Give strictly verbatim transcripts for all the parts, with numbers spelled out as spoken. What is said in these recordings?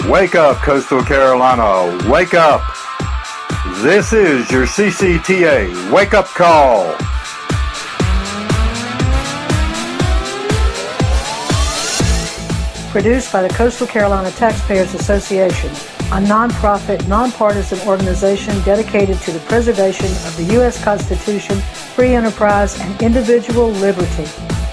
Wake up, Coastal Carolina. Wake up. This is your C C T A Wake Up Call. Produced by the Coastal Carolina Taxpayers Association, a nonprofit, nonpartisan organization dedicated to the preservation of the U S Constitution, free enterprise, and individual liberty.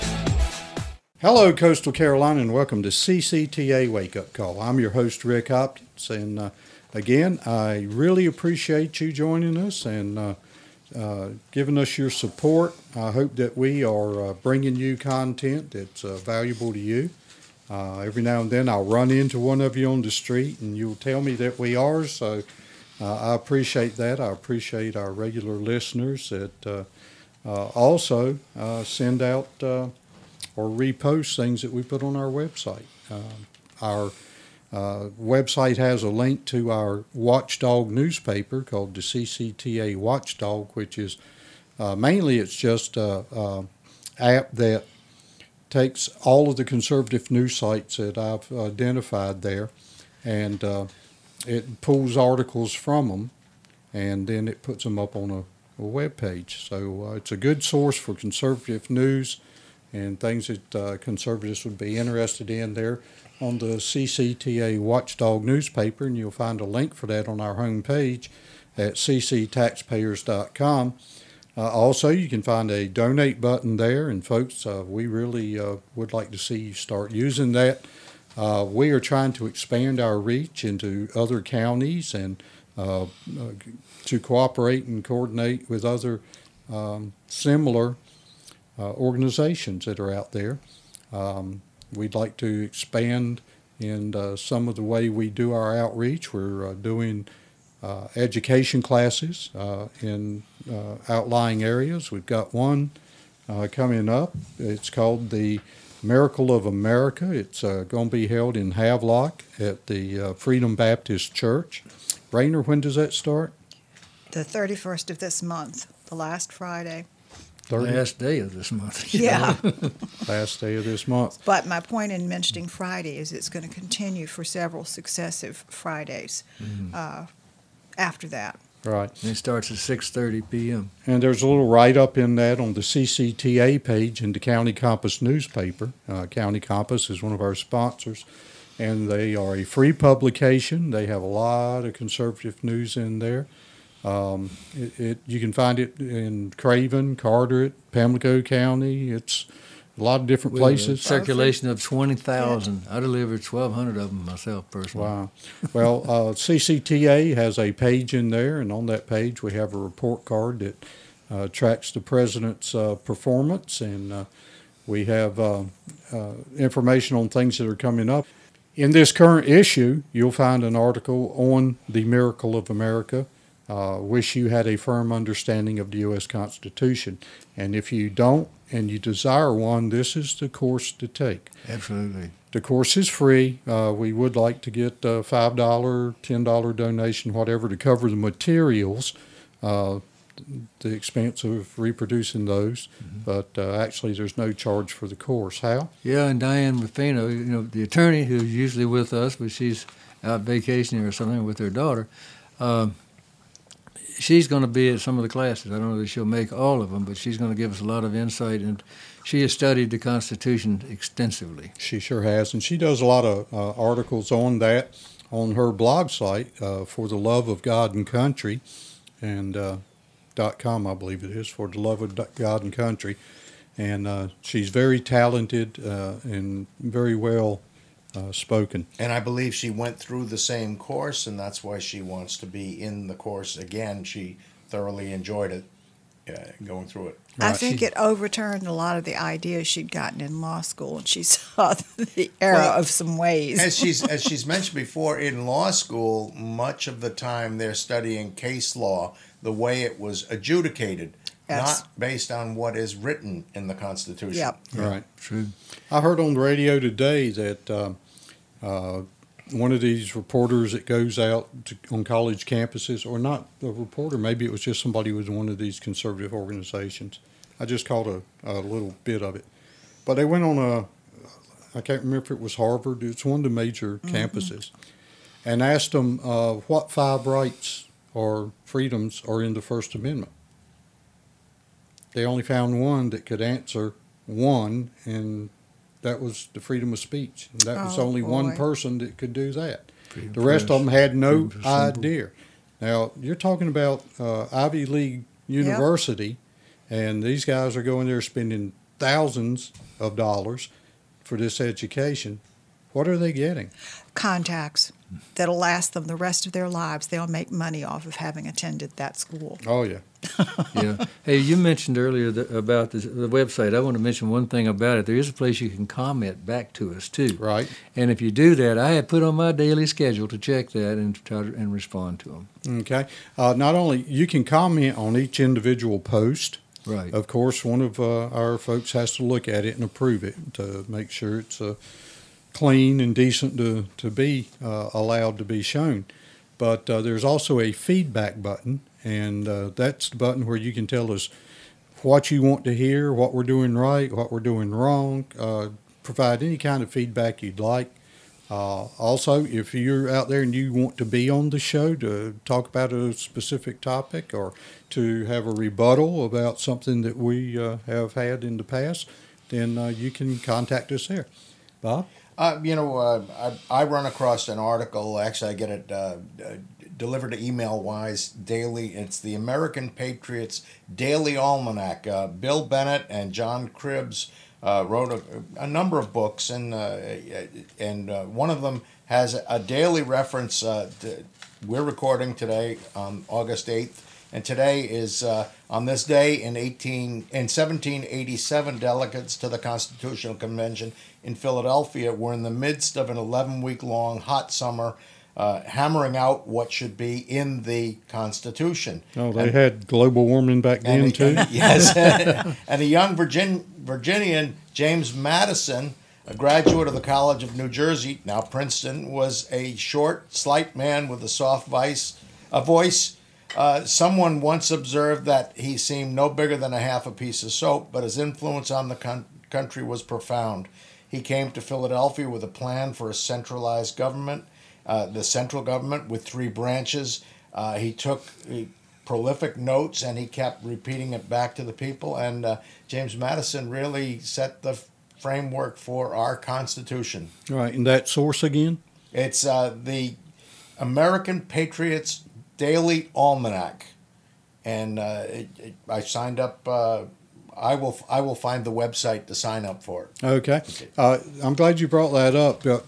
Hello, Coastal Carolina, and welcome to C C T A Wake Up Call. I'm your host, Rick Hopkins, and uh, again, I really appreciate you joining us and uh, uh, giving us your support. I hope that we are uh, bringing you content that's uh, valuable to you. Uh, every now and then I'll run into one of you on the street, and you'll tell me that we are, so uh, I appreciate that. I appreciate our regular listeners that uh, uh, also uh, send out uh, or repost things that we put on our website. Uh, our uh, website has a link to our watchdog newspaper called the C C T A Watchdog, which is uh, mainly it's just a, a app that takes all of the conservative news sites that I've identified there, and uh, it pulls articles from them, and then it puts them up on a, a web page. So uh, it's a good source for conservative news and things that uh, conservatives would be interested in there on the C C T A Watchdog newspaper, and you'll find a link for that on our homepage at c c taxpayers dot com. Uh, also, you can find a donate button there, and folks, uh, we really uh, would like to see you start using that. Uh, we are trying to expand our reach into other counties and uh, uh, to cooperate and coordinate with other um, similar uh, organizations that are out there. Um, we'd like to expand in uh, some of the way we do our outreach. We're uh, doing Uh, education classes uh, in uh, outlying areas. We've got one uh, coming up. It's called the Miracle of America. It's uh, going to be held in Havelock at the uh, Freedom Baptist Church. Rainer, when does that start? The thirty-first of this month, the last Friday. thirty Last day of this month. Yeah. Last day of this month. But my point in mentioning Friday is it's going to continue for several successive Fridays. Mm-hmm. uh, after that. Right. And it starts at six thirty p.m. And there's a little write-up in that on the C C T A page in the County Compass newspaper. Uh, County Compass is one of our sponsors, and they are a free publication. They have a lot of conservative news in there. Um, it, it you can find it in Craven, Carteret, Pamlico County. It's a lot of different With places. A circulation of twenty thousand. I delivered twelve hundred of them myself personally. Wow. Well, uh, C C T A has a page in there, and on that page we have a report card that uh, tracks the president's uh, performance, and uh, we have uh, uh, information on things that are coming up. In this current issue, you'll find an article on the Miracle of America. Uh, wish you had a firm understanding of the U S Constitution. And if you don't and you desire one, this is the course to take. Absolutely. The course is free. Uh, we would like to get a five dollars, ten dollars donation, whatever, to cover the materials, uh, the expense of reproducing those. Mm-hmm. But uh, actually, there's no charge for the course. How? Yeah, and Diane Ruffino, you know, the attorney who's usually with us, but she's out vacationing or something with her daughter, um, she's going to be at some of the classes. I don't know that she'll make all of them, but she's going to give us a lot of insight, and she has studied the Constitution extensively. She sure has, and she does a lot of uh, articles on that on her blog site, uh, For the Love of God and Country, and uh, .com, I believe it is, For the Love of God and Country. And uh, she's very talented uh, and very well Uh, spoken. And I believe she went through the same course, and that's why she wants to be in the course again. She thoroughly enjoyed it uh, going through it. I Right. think She- it overturned a lot of the ideas she'd gotten in law school, and she saw the error Well, of some ways. As she's as she's mentioned before, in law school, much of the time they're studying case law, the way it was adjudicated, Yes. not based on what is written in the Constitution. Yep. Right. True. I heard on the radio today that uh, uh, one of these reporters that goes out to, on college campuses, or not a reporter, maybe it was just somebody who was in one of these conservative organizations. I just caught a, a little bit of it. But they went on a, I can't remember if it was Harvard, it's one of the major mm-hmm. campuses. and asked them uh, what five rights or freedoms are in the First Amendment. They only found one that could answer one, and that was the freedom of speech. And that was Oh, only one boy. person that could do that. Freedom The rest press, of them had no freedom of assembly. idea. Now, you're talking about uh, Ivy League University, and these guys are going there spending thousands of dollars for this education. What are they getting? Contacts that'll last them the rest of their lives. They'll make money off of having attended that school. Oh, yeah. Yeah. Hey, you mentioned earlier that, about this, the website. I want to mention one thing about it. There is a place you can comment back to us too. Right. And if you do that, I have put on my daily schedule to check that and try to, and respond to them. Okay. Uh, not only you can comment on each individual post. Right. Of course, one of uh, our folks has to look at it and approve it to make sure it's uh, clean and decent to, to be uh, allowed to be shown. But uh, there's also a feedback button, and uh, that's the button where you can tell us what you want to hear, what we're doing right, what we're doing wrong, uh, provide any kind of feedback you'd like. Uh, also, if you're out there and you want to be on the show to talk about a specific topic or to have a rebuttal about something that we uh, have had in the past, then uh, you can contact us there. Bob? Uh, you know, uh, I, I run across an article. Actually, I get it uh, uh, delivered to email-wise daily. It's the American Patriots Daily Almanac. Uh, Bill Bennett and John Cribbs uh, wrote a, a number of books, and uh, and uh, one of them has a daily reference. Uh, to, we're recording today on August eighth, and today is uh, on this day in eighteen in seventeen eighty-seven. Delegates to the Constitutional Convention in Philadelphia were in the midst of an eleven-week-long hot summer, uh, hammering out what should be in the Constitution. Oh, they And- had global warming back then, and, too? and- yes, and a young Virgin, Virginian, James Madison, a graduate of the College of New Jersey, now Princeton, was a short, slight man with a soft voice. A voice. Uh, someone once observed that he seemed no bigger than a half a piece of soap, but his influence on the con- country was profound. He came to Philadelphia with a plan for a centralized government, uh, the central government with three branches. Uh, he took he, prolific notes, and he kept repeating it back to the people. And uh, James Madison really set the framework for our Constitution. Right, and that source again? It's uh, the American Patriots Daily Almanac, and uh, it, it, I signed up. Uh, I will. I will find the website to sign up for it. Okay. Uh, I'm glad you brought that up. Uh,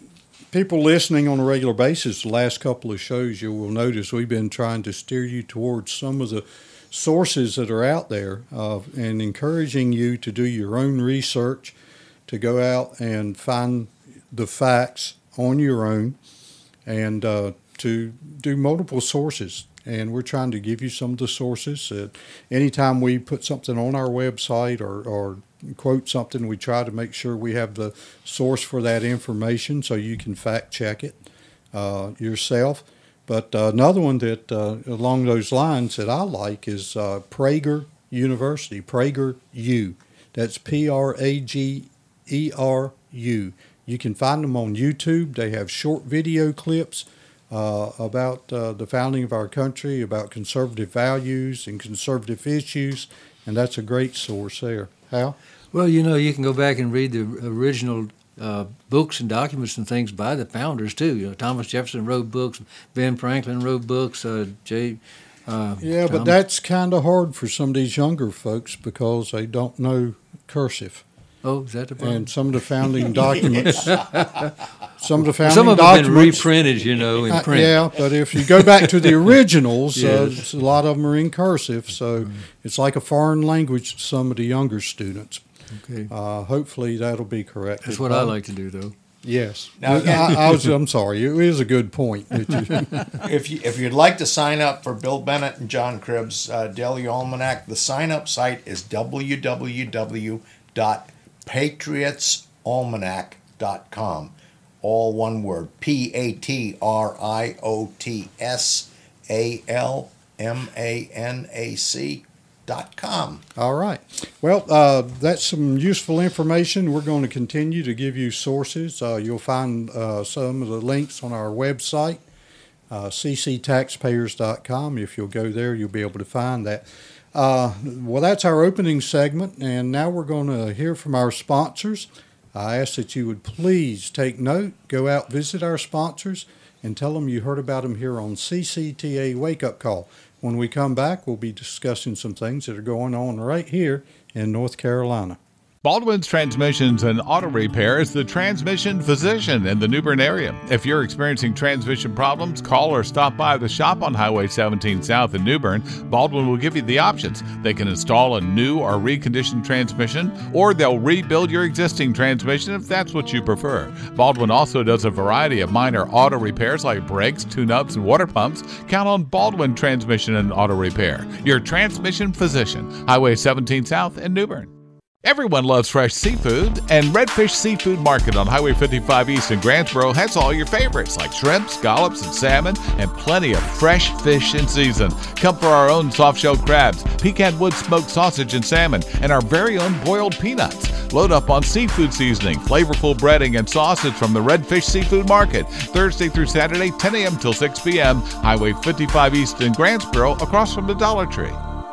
people listening on a regular basis, the last couple of shows, you will notice we've been trying to steer you towards some of the sources that are out there uh, and encouraging you to do your own research, to go out and find the facts on your own, and uh, to do multiple sources. And we're trying to give you some of the sources. Uh, anytime we put something on our website or, or quote something, we try to make sure we have the source for that information so you can fact check it uh, yourself. But uh, another one that uh, along those lines that I like is uh, Prager University, Prager U. That's P R A G E R U. You can find them on YouTube. They have short video clips Uh, about uh, the founding of our country, about conservative values and conservative issues, and that's a great source there. Hal? Well, you know, you can go back and read the original uh, books and documents and things by the founders, too. You know, Thomas Jefferson wrote books, Ben Franklin wrote books, uh, J. Uh, Yeah, but Thomas- that's kind of hard for some of these younger folks because they don't know cursive. Oh, is that the problem? And some of the founding documents, some of the founding Some of them have been documents, reprinted, you know, in Uh, print. yeah, but if you go back to the originals, uh, Yes. a lot of them are in cursive, so it's like a foreign language to some of the younger students. Okay. Uh, hopefully that'll be correct. That's what I like to do, though. Yes. Now, I, again- I was. I'm sorry. It is a good point. that you- If you if you'd like to sign up for Bill Bennett and John Cribbs' uh, Daily Almanac, the sign up site is w w w dot patriots almanac dot com. All one word: P A T R I O T S A L M A N A C dot com. All right. Well, uh, that's some useful information. We're going to continue to give you sources. Uh, you'll find uh, some of the links on our website, uh, c c taxpayers dot com. If you'll go there, you'll be able to find that. Uh, well, that's our opening segment, and now we're going to hear from our sponsors. I ask that you would please take note, go out, visit our sponsors, and tell them you heard about them here on C C T A Wake Up Call. When we come back, we'll be discussing some things that are going on right here in North Carolina. Baldwin's Transmissions and Auto Repair is the transmission physician in the New Bern area. If you're experiencing transmission problems, call or stop by the shop on Highway seventeen South in New Bern. Baldwin will give you the options. They can install a new or reconditioned transmission, or they'll rebuild your existing transmission if that's what you prefer. Baldwin also does a variety of minor auto repairs like brakes, tune-ups, and water pumps. Count on Baldwin Transmission and Auto Repair, your transmission physician, Highway seventeen South in New Bern. Everyone loves fresh seafood, and Redfish Seafood Market on Highway fifty-five East in Grantsboro has all your favorites like shrimp, scallops, and salmon, and plenty of fresh fish in season. Come for our own soft-shell crabs, pecan wood smoked sausage and salmon, and our very own boiled peanuts. Load up on seafood seasoning, flavorful breading, and sausage from the Redfish Seafood Market, Thursday through Saturday, ten a.m. till six p.m., Highway fifty-five East in Grantsboro, across from the Dollar Tree.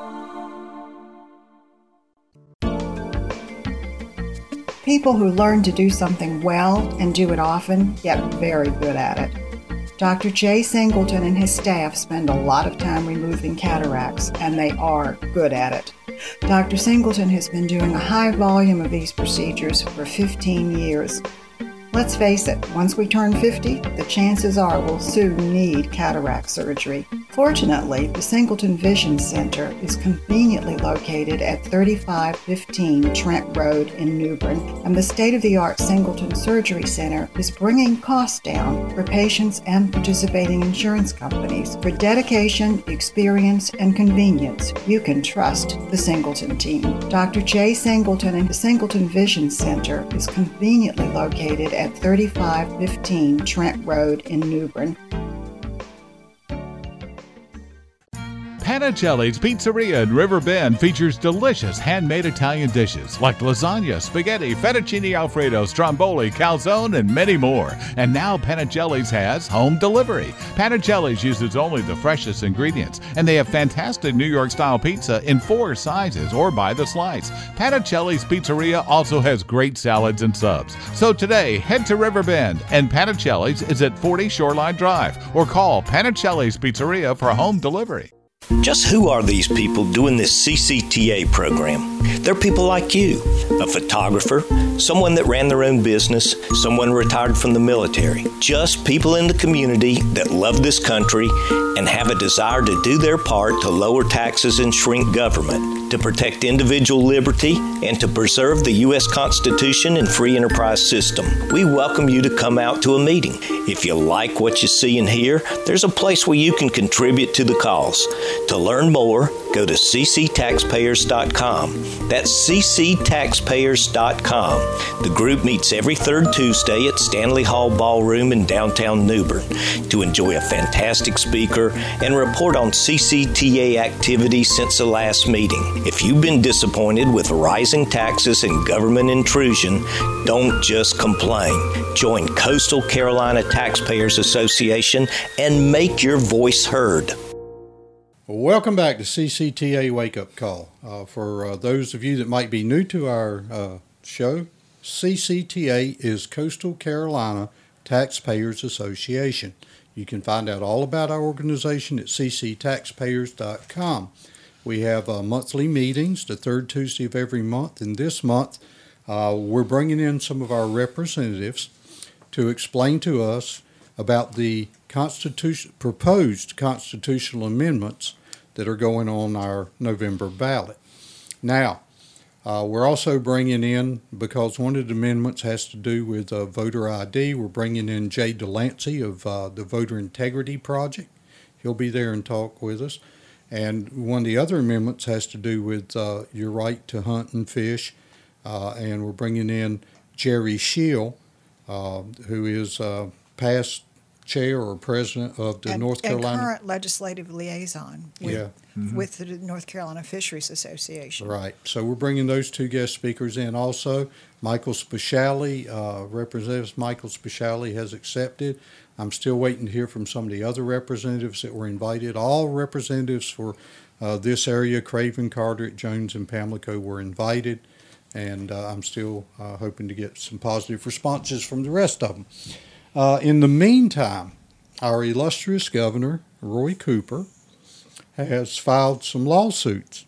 People who learn to do something well and do it often get very good at it. Doctor Jay Singleton and his staff spend a lot of time removing cataracts, and they are good at it. Doctor Singleton has been doing a high volume of these procedures for fifteen years. Let's face it, once we turn fifty, the chances are we'll soon need cataract surgery. Fortunately, the Singleton Vision Center is conveniently located at thirty-five fifteen Trent Road in New Bern, and the state-of-the-art Singleton Surgery Center is bringing costs down for patients and participating insurance companies. For dedication, experience, and convenience, you can trust the Singleton team. Doctor Jay Singleton and the Singleton Vision Center is conveniently located at at thirty-five fifteen Trent Road in New Bern. Panicelli's Pizzeria in River Bend features delicious handmade Italian dishes like lasagna, spaghetti, fettuccine alfredo, stromboli, calzone, and many more. And now Panicelli's has home delivery. Panicelli's uses only the freshest ingredients, and they have fantastic New York-style pizza in four sizes or by the slice. Panicelli's Pizzeria also has great salads and subs. So today, head to River Bend, and Panicelli's is at forty Shoreline Drive, or call Panicelli's Pizzeria for home delivery. Just who are these people doing this C C T A program? They're people like you, a photographer, someone that ran their own business, someone retired from the military. Just people in the community that love this country and have a desire to do their part to lower taxes and shrink government, to protect individual liberty, and to preserve the U S Constitution and free enterprise system. We welcome you to come out to a meeting. If you like what you see and hear, there's a place where you can contribute to the cause. To learn more, go to c c taxpayers dot com. That's c c taxpayers dot com. The group meets every third Tuesday at Stanley Hall Ballroom in downtown New Bern to enjoy a fantastic speaker and report on C C T A activities since the last meeting. If you've been disappointed with rising taxes and government intrusion, don't just complain. Join Coastal Carolina Taxpayers Association and make your voice heard. Welcome back to C C T A Wake Up Call. Uh, for uh, those of you that might be new to our uh, show, C C T A is Coastal Carolina Taxpayers Association. You can find out all about our organization at c c taxpayers dot com. We have uh, monthly meetings the third Tuesday of every month, and this month uh, we're bringing in some of our representatives to explain to us about the constitution, proposed constitutional amendments that are going on our November ballot. Now, uh, we're also bringing in, because one of the amendments has to do with uh, voter I D, we're bringing in Jay Delancey of uh, the Voter Integrity Project. He'll be there and talk with us. And one of the other amendments has to do with uh, your right to hunt and fish. Uh, and we're bringing in Jerry Scheel, uh, who is uh, past chair or president of the and, North Carolina. And current legislative liaison with, yeah. Mm-hmm. with the North Carolina Fisheries Association. Right. So we're bringing those two guest speakers in also. Michael Speciale, uh, Representative Michael Speciale has accepted. I'm still waiting to hear from some of the other representatives that were invited. All representatives for uh, this area, Craven, Carteret, Jones, and Pamlico, were invited. And uh, I'm still uh, hoping to get some positive responses from the rest of them. Uh, in the meantime, our illustrious governor, Roy Cooper, has filed some lawsuits,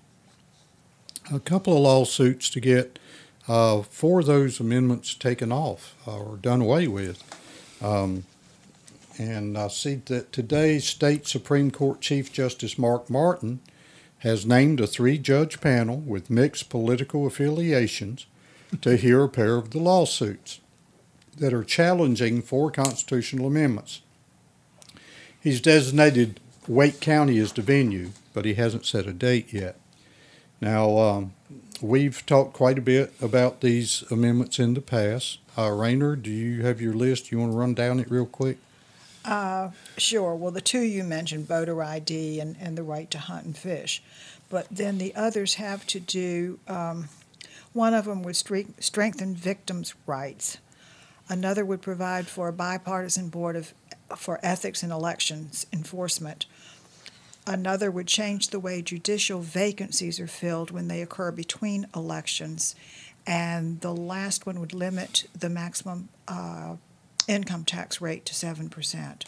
a couple of lawsuits to get uh, four of those amendments taken off uh, or done away with. Um, and I see that today's State Supreme Court Chief Justice Mark Martin has named a three-judge panel with mixed political affiliations to hear a pair of the lawsuits that are challenging four constitutional amendments. He's designated Wake County as the venue, but he hasn't set a date yet. Now, um, we've talked quite a bit about these amendments in the past. Uh, Rainer, do you have your list? You want to run down it real quick? Uh, sure. Well, the two you mentioned, voter I D and, and the right to hunt and fish. But then the others have to do, um, one of them would stre- strengthen victims' rights. Another would provide for a bipartisan board of, for ethics and elections enforcement. Another would change the way judicial vacancies are filled when they occur between elections. And the last one would limit the maximum uh, income tax rate to seven percent.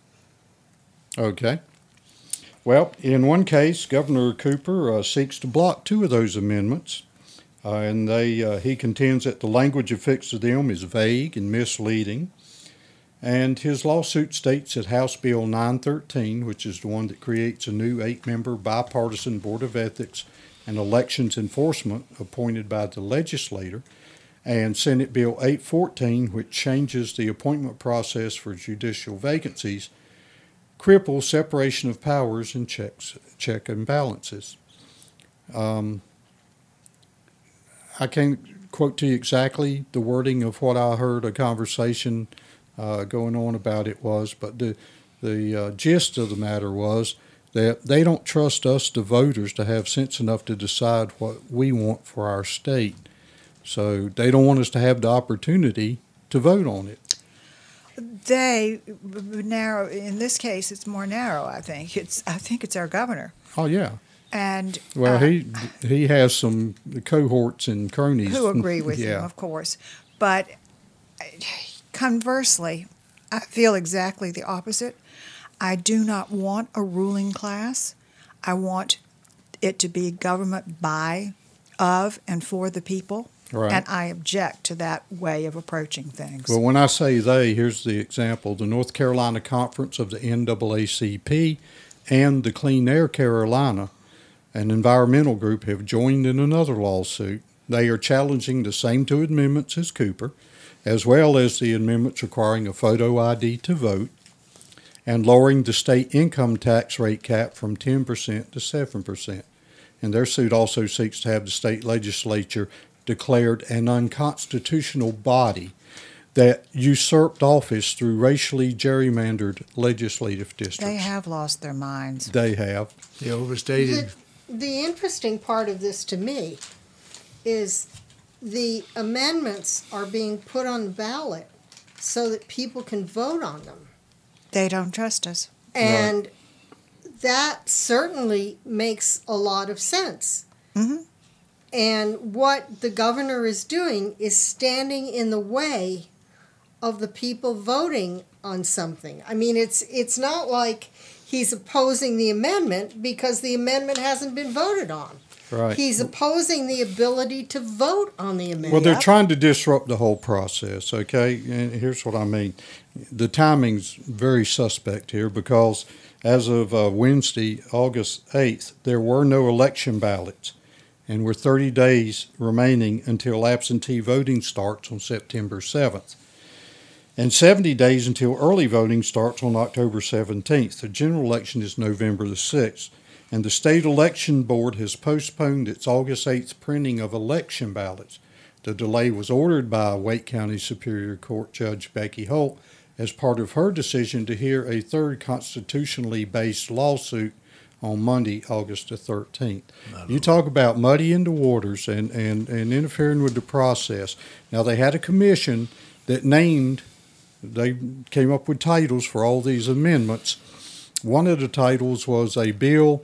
Okay. Well, in one case, Governor Cooper uh, seeks to block two of those amendments. Uh, and they, uh, he contends that the language affixed to them is vague and misleading. And his lawsuit states that House Bill nine thirteen, which is the one that creates a new eight-member bipartisan Board of Ethics and Elections Enforcement appointed by the legislator, and Senate Bill eight fourteen, which changes the appointment process for judicial vacancies, cripple separation of powers and checks, check and balances. Um, I can't quote to you exactly the wording of what I heard a conversation uh, going on about it was, but the the uh, gist of the matter was that they don't trust us, the voters, to have sense enough to decide what we want for our state. So they don't want us to have the opportunity to vote on it. They narrow. In this case, it's more narrow. I think it's. I think it's our governor. Oh yeah. And well, uh, he he has some cohorts and cronies who agree with yeah. him, of course. But conversely, I feel exactly the opposite. I do not want a ruling class. I want it to be government by, of, and for the people. Right. And I object to that way of approaching things. Well, when I say they, here's the example. The North Carolina Conference of the N double A C P and the Clean Air Carolina, an environmental group, have joined in another lawsuit. They are challenging the same two amendments as Cooper, as well as the amendments requiring a photo I D to vote and lowering the state income tax rate cap from ten percent to seven percent. And their suit also seeks to have the state legislature declared an unconstitutional body that usurped office through racially gerrymandered legislative districts. They have lost their minds. They have. They overstated. The, the interesting part of this to me is the amendments are being put on the ballot so that people can vote on them. They don't trust us. And right. that certainly makes a lot of sense. Mm-hmm. And what the governor is doing is standing in the way of the people voting on something. I mean, it's it's not like he's opposing the amendment because the amendment hasn't been voted on. Right. He's opposing the ability to vote on the amendment. Well, they're trying to disrupt the whole process, okay? And here's what I mean. The timing's very suspect here because as of uh, Wednesday, August eighth, there were no election ballots. And we're thirty days remaining until absentee voting starts on September seventh. And seventy days until early voting starts on October seventeenth. The general election is November the sixth. And the state election board has postponed its August eighth printing of election ballots. The delay was ordered by Wake County Superior Court Judge Becky Holt as part of her decision to hear a third constitutionally based lawsuit on Monday, August the thirteenth. You talk about muddying the waters and, and, and interfering with the process. Now, they had a commission that named, they came up with titles for all these amendments. One of the titles was a bill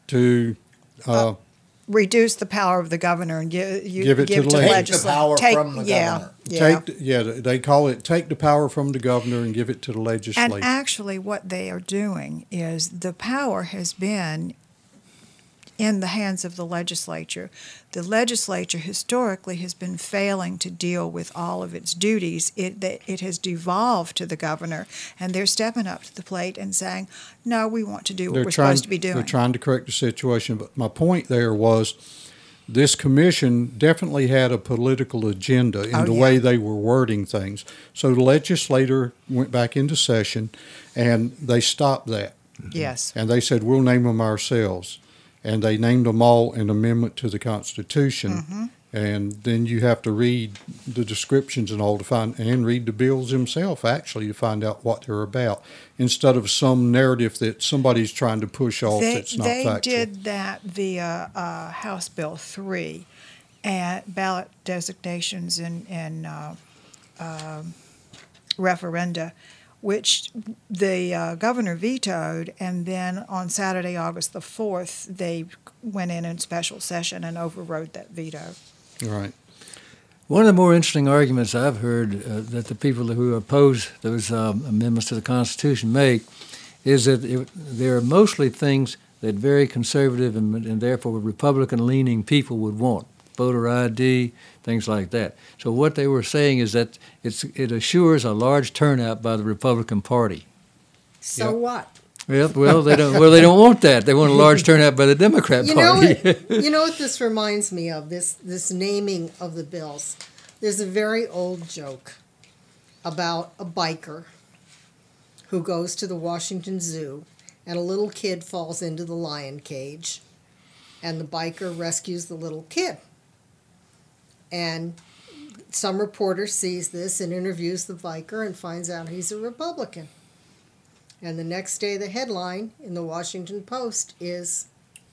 to uh, uh, reduce the power of the governor and give, you, give it give to the to legislature. Take the power Take- from the yeah, governor. Yeah. take, yeah, they call it take the power from the governor and give it to the legislature. And actually, what they are doing is the power has been in the hands of the legislature. The legislature historically has been failing to deal with all of its duties. It that it has devolved to the governor, and they're stepping up to the plate and saying, "No, we want to do what They're we're trying, supposed to be doing." They're trying to correct the situation. But my point there was this commission definitely had a political agenda in Oh, the yeah. way they were wording things. So the legislator went back into session, and they stopped that. Yes. And they said, we'll name them ourselves. And they named them all an amendment to the Constitution. Mm-hmm. And then you have to read the descriptions and all to find, and read the bills themselves, actually, to find out what they're about, instead of some narrative that somebody's trying to push off They, that's not they factual. did that via uh, House Bill three, and ballot designations and, and uh, um, referenda, which the uh, governor vetoed, and then on Saturday, August the fourth, they went in in special session and overrode that veto. Right. One of the more interesting arguments I've heard uh, that the people who oppose those um, amendments to the Constitution make is that it, they're mostly things that very conservative and, and therefore Republican-leaning people would want, voter I D, things like that. So what they were saying is that it's, it assures a large turnout by the Republican Party. So Yep. what? Well, well, they don't. Well, they don't want that. They want a large turnout by the Democrat You know Party. what? You know what this reminds me of? This this naming of the bills. There's a very old joke about a biker who goes to the Washington Zoo, and a little kid falls into the lion cage, and the biker rescues the little kid. And some reporter sees this and interviews the biker and finds out he's a Republican. And the next day, the headline in the Washington Post is,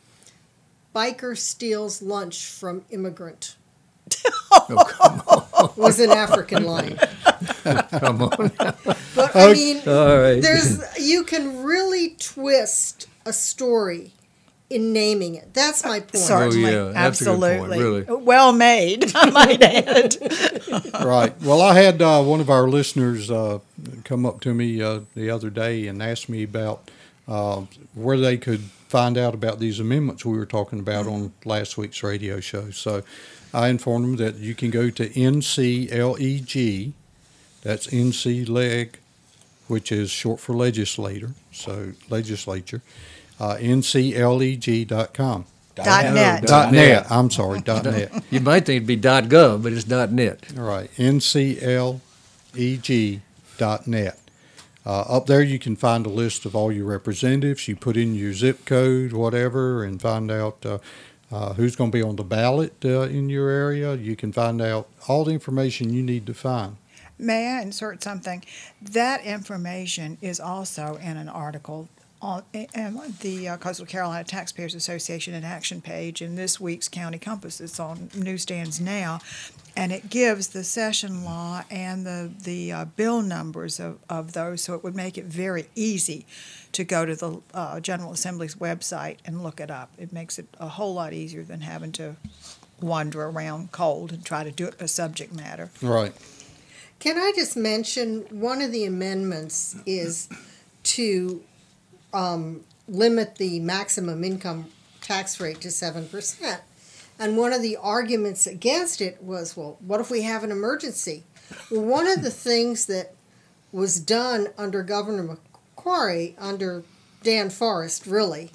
"Biker steals lunch from immigrant." Oh, come on. Was an African line. Come on. But I mean, All right. there's you can really twist a story in naming it. That's my point. Certainly, Oh, yeah, that's a good point, absolutely. really. Well made, I might add. Right. Well, I had uh, one of our listeners uh, come up to me uh, the other day and ask me about uh, where they could find out about these amendments we were talking about on last week's radio show. So I informed them that you can go to N C L E G, that's N C Leg, which is short for legislator, so legislature, uh, N C L E G dot com. Dot net. Dot net. I'm sorry, dot net. You might think it'd be .gov, but it's .net. All right, N C L E G dot net. Uh, up there you can find a list of all your representatives. You put in your zip code, whatever, and find out uh, uh, who's going to be on the ballot uh, in your area. You can find out all the information you need to find. May I insert something? That information is also in an article on um, the uh, Coastal Carolina Taxpayers Association in Action page in this week's County Compass. It's on newsstands now, and it gives the session law and the, the uh, bill numbers of, of those, so it would make it very easy to go to the uh, General Assembly's website and look it up. It makes it a whole lot easier than having to wander around cold and try to do it by subject matter. Right. Can I just mention one of the amendments is to um, limit the maximum income tax rate to seven percent. And one of the arguments against it was, well, what if we have an emergency? Well, one of the things that was done under Governor McQuarrie, under Dan Forrest really,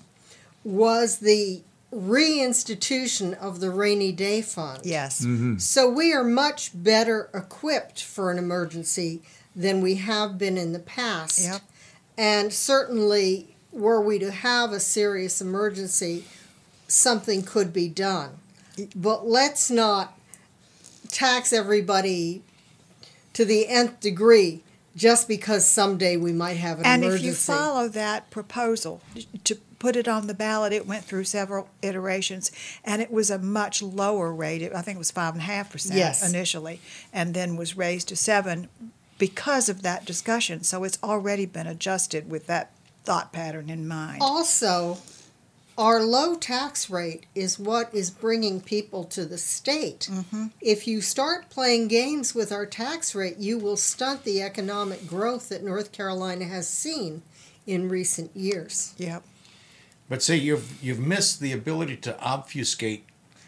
was the reinstitution of the rainy day fund. Yes. Mm-hmm. So we are much better equipped for an emergency than we have been in the past. Yep. And certainly, were we to have a serious emergency, something could be done. But let's not tax everybody to the nth degree just because someday we might have an and emergency. if you follow that proposal to put it on the ballot, it went through several iterations, and it was a much lower rate. I think it was five and a half percent Yes. initially, and then was raised to seven because of that discussion. So it's already been adjusted with that thought pattern in mind. Also, our low tax rate is what is bringing people to the state. Mm-hmm. If you start playing games with our tax rate, you will stunt the economic growth that North Carolina has seen in recent years. Yep. But see, you've you've missed the ability to obfuscate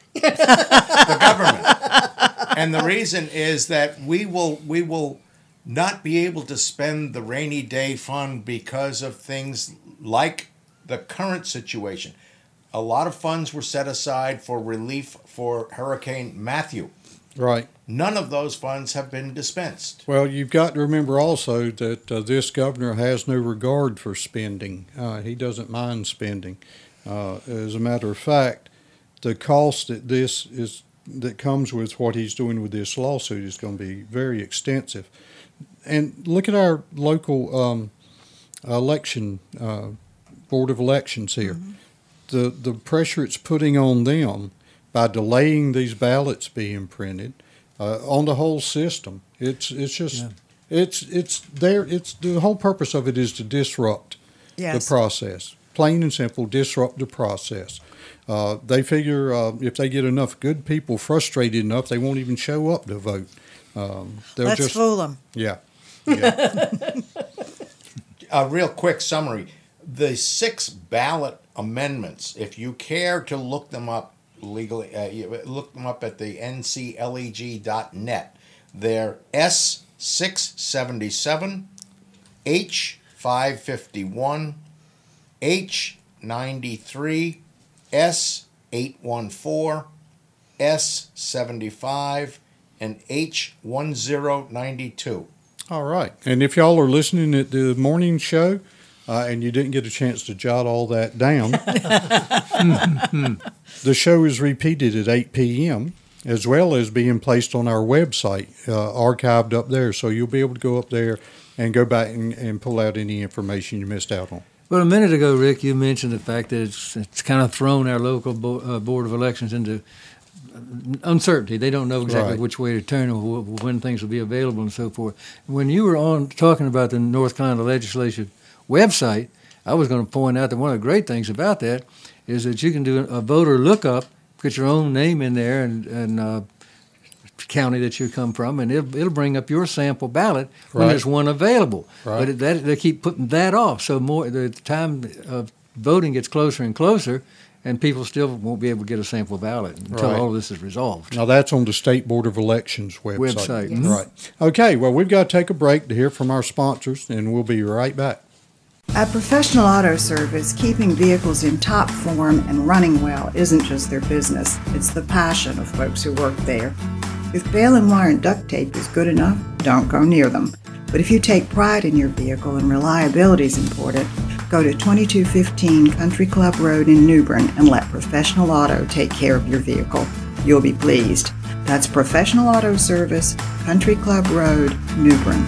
the government, and the reason is that we will we will not be able to spend the rainy day fund because of things like the current situation. A lot of funds were set aside for relief for Hurricane Matthew. Right. None of those funds have been dispensed. Well, you've got to remember also that uh, this governor has no regard for spending. Uh, he doesn't mind spending. Uh, as a matter of fact, the cost that this is that comes with what he's doing with this lawsuit is going to be very extensive. And look at our local um, election uh, board of elections here. Mm-hmm. The the pressure it's putting on them by delaying these ballots being printed uh, on the whole system. It's it's just yeah. it's it's there. It's the whole purpose of it is to disrupt yes. the process. Plain and simple, disrupt the process. Uh, they figure uh, if they get enough good people frustrated enough, they won't even show up to vote. Um, Let's just, fool them. Yeah. yeah. A real quick summary. The six ballot amendments, if you care to look them up legally, uh, you look them up at the N C leg dot net. They're S six seventy-seven, H five fifty-one, H ninety-three, S eight fourteen, S seventy-five, and H ten ninety-two. All right. And if y'all are listening at the morning show uh, and you didn't get a chance to jot all that down, the show is repeated at eight p.m. as well as being placed on our website, uh, archived up there. So you'll be able to go up there and go back and, and pull out any information you missed out on. Well, a minute ago, Rick, you mentioned the fact that it's, it's kind of thrown our local bo- uh, Board of Elections into uncertainty. They don't know exactly right. which way to turn or wh- when things will be available and so forth. When you were on talking about the North Carolina Legislature website, I was going to point out that one of the great things about that is that you can do a voter lookup, put your own name in there and, and uh, county that you come from, and it'll, it'll bring up your sample ballot when right. there's one available. Right. But it, that, they keep putting that off, so more the time of voting gets closer and closer, and people still won't be able to get a sample ballot until right. all of this is resolved. Now, that's on the State Board of Elections website. Website. Yes. Right. Okay, well, we've got to take a break to hear from our sponsors, and we'll be right back. At Professional Auto Service, keeping vehicles in top form and running well isn't just their business. It's the passion of folks who work there. If bail and wire and duct tape is good enough, don't go near them. But if you take pride in your vehicle and reliability is important, go to twenty-two fifteen Country Club Road in New Bern and let Professional Auto take care of your vehicle. You'll be pleased. That's Professional Auto Service, Country Club Road, New Bern.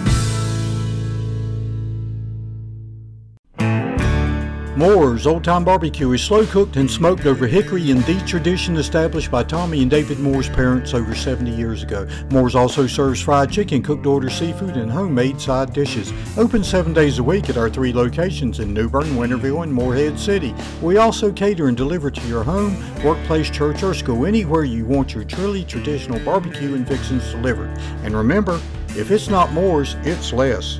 Moore's Old Time Barbecue is slow cooked and smoked over hickory in the tradition established by Tommy and David Moore's parents over seventy years ago. Moore's also serves fried chicken, cooked to order seafood, and homemade side dishes. Open seven days a week at our three locations in New Bern, Winterville, and Morehead City. We also cater and deliver to your home, workplace, church, or school, anywhere you want your truly traditional barbecue and fixings delivered. And remember, if it's not Moore's, it's less.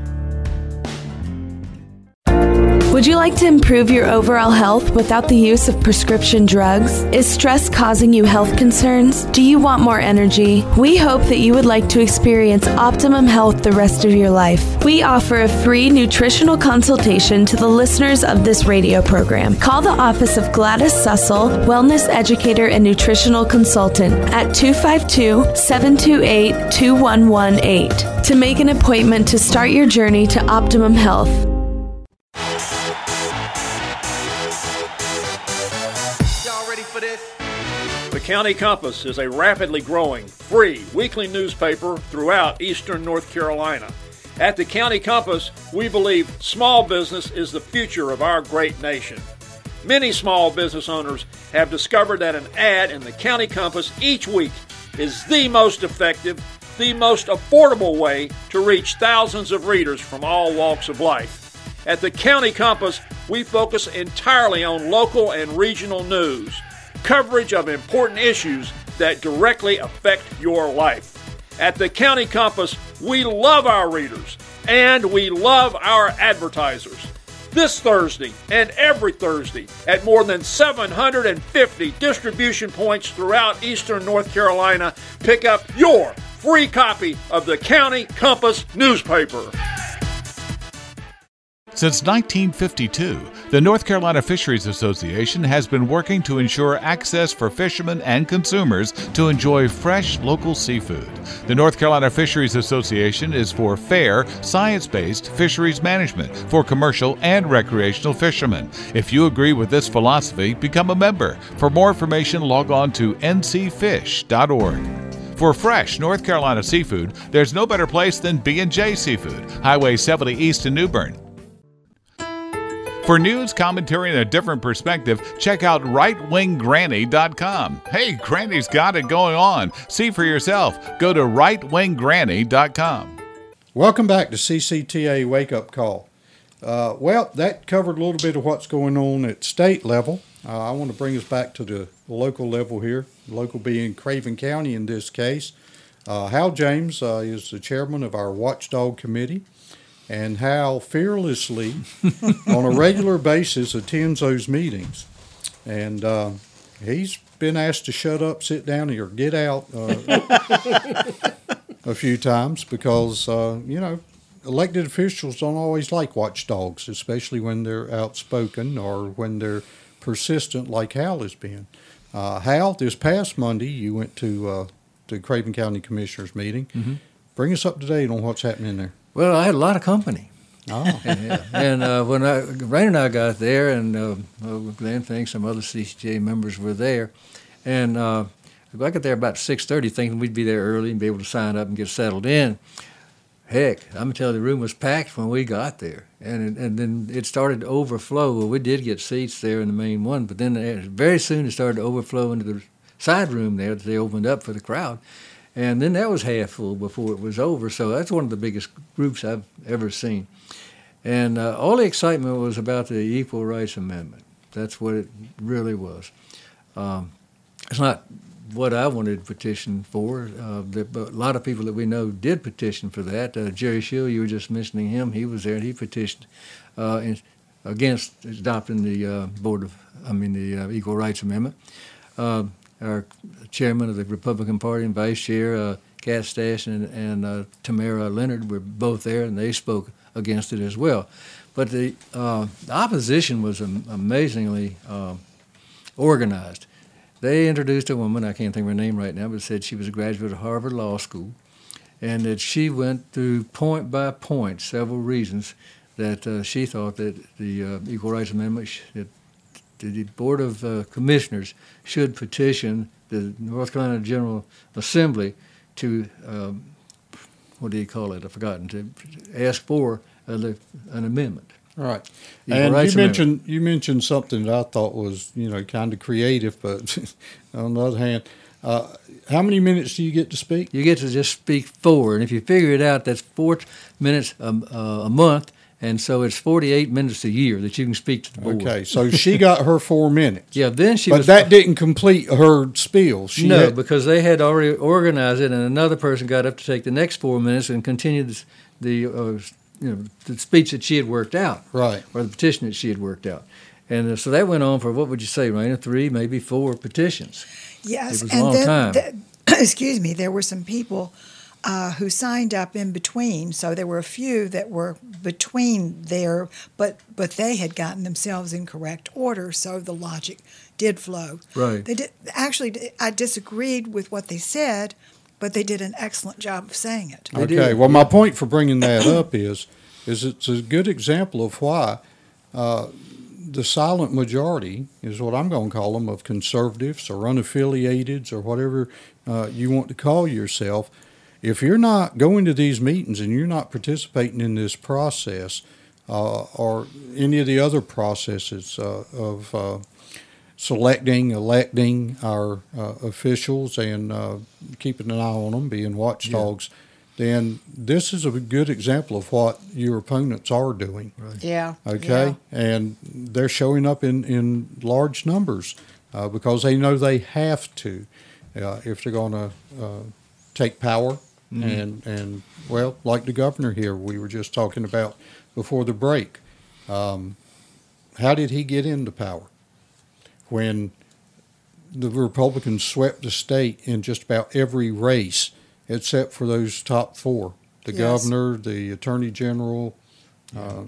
Would you like to improve your overall health without the use of prescription drugs? Is stress causing you health concerns? Do you want more energy? We hope that you would like to experience optimum health the rest of your life. We offer a free nutritional consultation to the listeners of this radio program. Call the office of Gladys Sussel, Wellness Educator and Nutritional Consultant at two five two, seven two eight, two one one eight to make an appointment to start your journey to optimum health. The County Compass is a rapidly growing, free weekly newspaper throughout eastern North Carolina. At the County Compass, we believe small business is the future of our great nation. Many small business owners have discovered that an ad in the County Compass each week is the most effective, the most affordable way to reach thousands of readers from all walks of life. At the County Compass, we focus entirely on local and regional news, coverage of important issues that directly affect your life. At the County Compass, we love our readers and we love our advertisers. This Thursday and every Thursday at more than seven hundred fifty distribution points throughout eastern North Carolina, pick up your free copy of the County Compass newspaper. Since nineteen fifty-two, the North Carolina Fisheries Association has been working to ensure access for fishermen and consumers to enjoy fresh local seafood. The North Carolina Fisheries Association is for fair, science-based fisheries management for commercial and recreational fishermen. If you agree with this philosophy, become a member. For more information, log on to n c fish dot org. For fresh North Carolina seafood, there's no better place than B and J Seafood, Highway seventy East in New Bern. For news, commentary, and a different perspective, check out right wing granny dot com. Hey, Granny's got it going on. See for yourself. Go to right wing granny dot com. Welcome back to C C T A Wake Up Call. Uh, well, that covered a little bit of what's going on at state level. Uh, I want to bring us back to the local level here, local being Craven County in this case. Uh, Hal James uh, is the chairman of our Watchdog Committee. And Hal fearlessly, on a regular basis, attends those meetings. And uh, he's been asked to shut up, sit down, or get out uh, a few times because, uh, you know, elected officials don't always like watchdogs, especially when they're outspoken or when they're persistent like Hal has been. Uh, Hal, this past Monday, you went to uh, the Craven County Commissioners meeting. Mm-hmm. Bring us up to date on what's happening there. Well, I had a lot of company. Oh. and and uh, when I, Rain and I got there, and uh, Glenn Fink, some other C C T A members were there, and uh, I got there about six thirty thinking we'd be there early and be able to sign up and get settled in. Heck, I'm going to tell you, the room was packed when we got there, and and then it started to overflow. Well, we did get seats there in the main one, but then very soon it started to overflow into the side room there that they opened up for the crowd. And then that was half full before it was over. So that's one of the biggest groups I've ever seen. And uh, all the excitement was about the Equal Rights Amendment. That's what it really was. Um, it's not what I wanted to petition for, uh, but a lot of people that we know did petition for that. Uh, Jerry Schill, you were just mentioning him. He was there, and he petitioned uh, in, against adopting the uh, Board of, I mean, the uh, Equal Rights Amendment. Uh, Our chairman of the Republican Party and vice chair, uh, Kat Stash and, and uh, Tamara Leonard, were both there, and they spoke against it as well. But the, uh, the opposition was am- amazingly uh, organized. They introduced a woman, I can't think of her name right now, but said she was a graduate of Harvard Law School, and that she went through point by point several reasons that uh, she thought that the uh, Equal Rights Amendment should, the Board of uh, Commissioners should petition the North Carolina General Assembly to, um, what do you call it? I've forgotten, to ask for a, an amendment. Right. Equal and Rights you mentioned Amendment. you mentioned something that I thought was, you know, kind of creative, but on the other hand, uh, how many minutes do you get to speak? You get to just speak four, and if you figure it out, that's four minutes a, uh, a month. And so it's forty-eight minutes a year that you can speak to the board. Okay, so she got her four minutes. Yeah, then she but was... But that didn't complete her spiel. She no, had, because they had already organized it, and another person got up to take the next four minutes and continue the, the uh, you know, the speech that she had worked out. Right. Or the petition that she had worked out. And uh, so that went on for, what would you say, Raina, three, maybe four petitions. Yes, it was and a long then, time. The, excuse me, there were some people Uh, who signed up in between. So there were a few that were between there, but but they had gotten themselves in correct order, so the logic did flow. Right. They did actually. I disagreed with what they said, but they did an excellent job of saying it. Okay. Well, my point for bringing that up is, is it's a good example of why uh, the silent majority is what I'm going to call them, of conservatives or unaffiliateds or whatever uh, you want to call yourself, if you're not going to these meetings and you're not participating in this process uh, or any of the other processes uh, of uh, selecting, electing our uh, officials and uh, keeping an eye on them, being watchdogs, yeah. then this is a good example of what your opponents are doing. Right. Yeah. Okay? Yeah. And they're showing up in, in large numbers uh, because they know they have to uh, if they're going to uh, take power. Mm-hmm. And, and, well, like the governor here we were just talking about before the break, um, how did he get into power? When the Republicans swept the state in just about every race, except for those top four, the yes. governor, the attorney general, yeah. uh,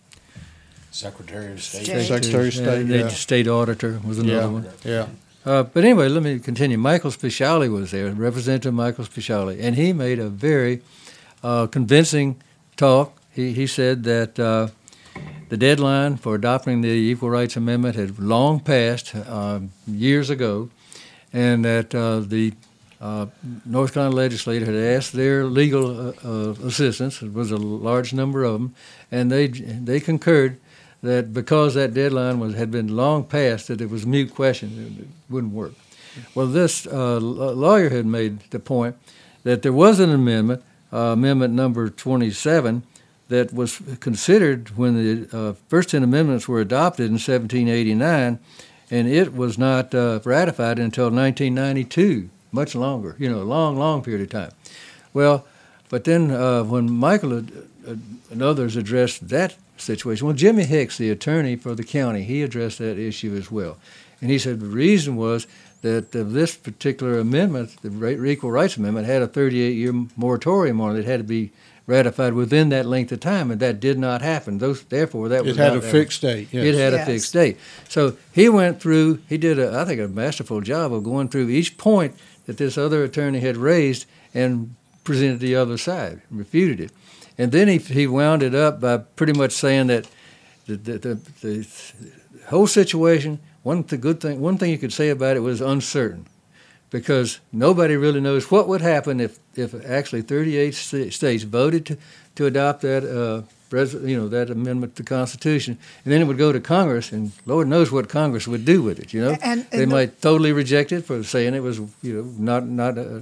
Secretary of State. State. Secretary of State, yeah, yeah. State auditor was another yeah. one. Yeah. Uh, but anyway, let me continue. Michael Speciale was there, Representative Michael Speciale, and he made a very uh, convincing talk. He, he said that uh, the deadline for adopting the Equal Rights Amendment had long passed uh, years ago, and that uh, the uh, North Carolina legislature had asked their legal uh, uh, assistants, it was a large number of them, and they they concurred that because that deadline was had been long passed, that it was a moot question, it wouldn't work. Well, this uh, lawyer had made the point that there was an amendment, uh, amendment number twenty-seven, that was considered when the uh, first ten amendments were adopted in seventeen eighty-nine, and it was not uh, ratified until nineteen ninety-two, much longer, you know, a long, long period of time. Well, but then uh, when Michael had, uh, and others addressed that situation, well, Jimmy Hicks, the attorney for the county, he addressed that issue as well. And he said the reason was that uh, this particular amendment, the Equal Rights Amendment, had a thirty-eight year moratorium on it. It had to be ratified within that length of time, and that did not happen. Those, therefore, that was it had not, a fixed date. Yes. It had yes. a fixed date. So he went through. He did, a, I think, a masterful job of going through each point that this other attorney had raised and presented the other side, refuted it, and then he he wound it up by pretty much saying that the the, the, the whole situation. One the good thing, one thing you could say about it was uncertain, because nobody really knows what would happen if, if actually thirty-eight st- states voted to, to adopt that uh, pres- you know that amendment to the Constitution, and then it would go to Congress, and Lord knows what Congress would do with it. You know, and, and they the, might totally reject it for saying it was you know not not uh,